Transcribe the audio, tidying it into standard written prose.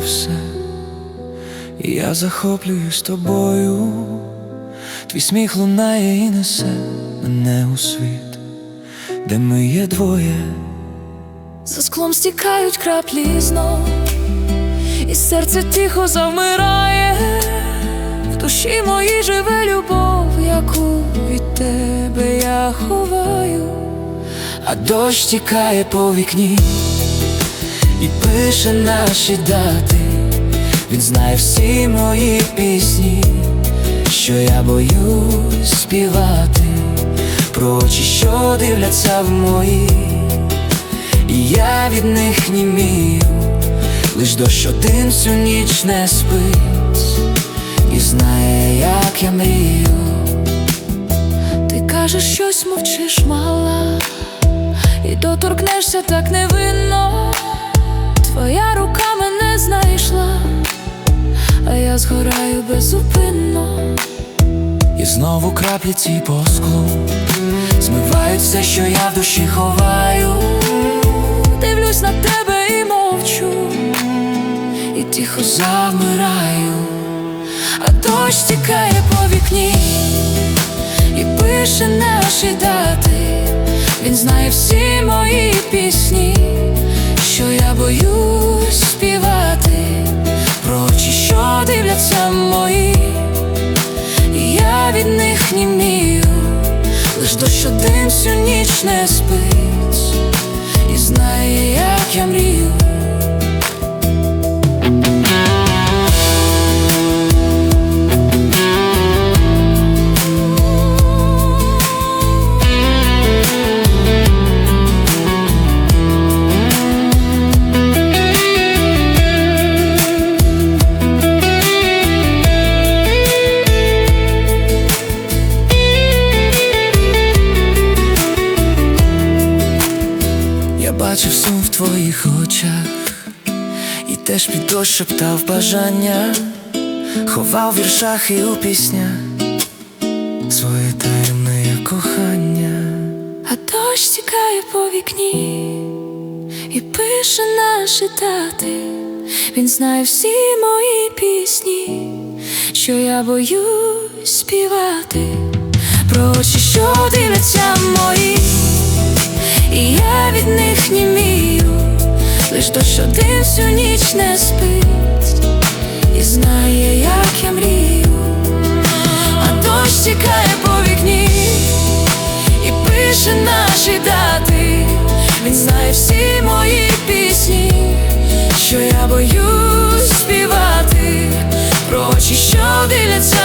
все, і я захоплююсь тобою. Твій сміх лунає і несе мене у світ, де ми є двоє. За склом стікають краплі знов, і серце тихо завмирає. В душі моїй живе любов, яку від тебе я ховаю. А дощ тікає по вікні і пише наші дати. Він знає всі мої пісні, що я боюсь співати, про очі, що дивляться в мої, і я від них німію. Лиш дощ один всю ніч не спить і знає, як я мрію. Ти кажеш щось, мовчиш, мала, і доторкнешся так невинно. Твоя рука мене знайшла, а я згораю безупинно. І знову краплі ці по склу змивають все, що я в душі ховаю. Дивлюсь на тебе і мовчу, і тихо завмираю. а дощ тікає по вікні і пише наші дати. Він знає всі мої пісні, що я боюсь співати, про очі, що дивляться мої, і я від них німію. лиш дощ один всю ніч не спить і знає, як я мрію. Я бачив сум в твоїх очах, і теж під дощ шептав бажання, ховав в віршах і у піснях своє таємне кохання. А дощ тікає по вікні і пише наші дати. Він знає всі мої пісні, що я боюсь співати, про очі, що дивляться мої, і я від них німію. Лиш дощ один всю ніч не спить і знає, як я мрію. А дощ тікає по вікні і пише наші дати. Він знає всі мої пісні, що я боюсь співати, про очі, що дивляться